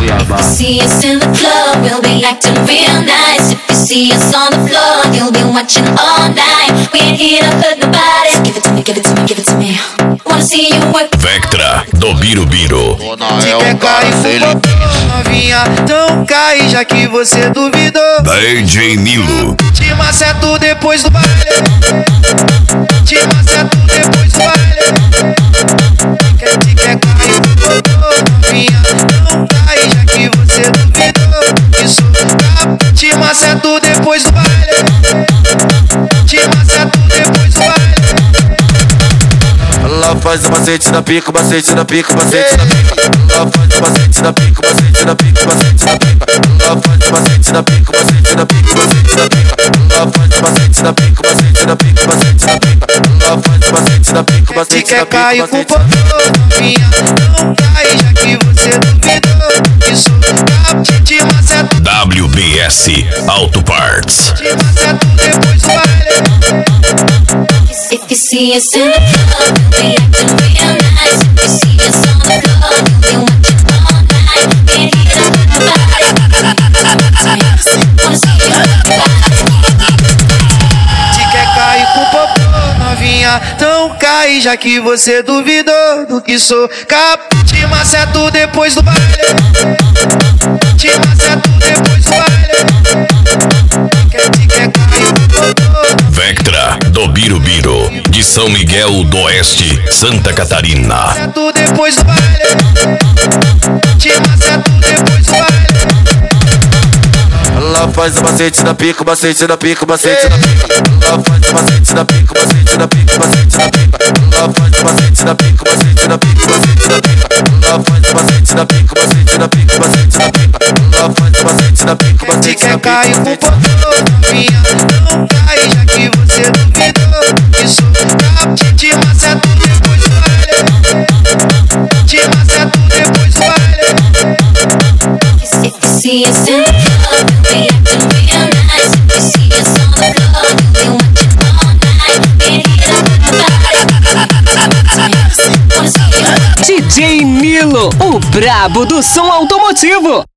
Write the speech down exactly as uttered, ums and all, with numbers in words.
Cuiabá. See us in the club, we'll be acting real nice. If you see us on the floor, you'll be watching all night. We ain't here to hurt nobody. So give it to me, give it to me, give it to me. Wanna see you work. Vectra do Birubiru. Se quer cair com popô, novinha, então cai, já que você duvidou. D J Nilo. Te maceto depois do baile. Te maceto depois do baile. Quer te quer cair com popô, novinha, então cai, já que você duvidou. Isso tá, te maceto depois do baile. Te maceto depois do baile. Ela faz o macete na pica, o macete na pica, o macete na pica. Ela faz o macete na pica, o macete na pica, o macete na pica. Ela faz o macete na pica, o macete na pica, o macete na pica. Ela faz o macete na pica, o macete na pica, o macete na pica. Ela faz o macete na pica, o macete na pica, o macete na pica. Quer cair com popô, novinha, não cai, já que você duvidou. Isso tá, te maceto. W B S Auto Parts. Te maceto depois do baile. If you see us in the club, we'll be acting real nice. If you see us on the floor, you'll be watching all night. We ain't here to hurt nobody. Wanna see you work. Se quer cair com popô, novinha, então cai, já que você duvidou do que sou capaz. Te maceto depois do baile. Te maceto depois do baile. Quer te quer cair com popô. Vectra do Birubiru. De São Miguel do Oeste, Santa Catarina. Maceto depois do baile. Te maceto depois do baile. Ela faz o macete na pica, o macete na pica, o macete na pica. Ela faz o macete na pica, o macete na pica, o macete na pica. Ela faz o macete na pica, o macete na pica, o macete na pica. Ela faz o macete na pica, o macete na pica, o macete na pica. Ela faz o macete na pica, o macete na pica. Quer cair com popô, novinha, não cai, já que você duvidou. Isso tá, te maceto depois do baile. Te maceto depois do baile. If you see us in the club, we'll be acting real nice. If you see us on the floor, you'll be watching all night. We ain't here to hurt nobody. Wanna see you work. D J Nilo, o brabo do som automotivo.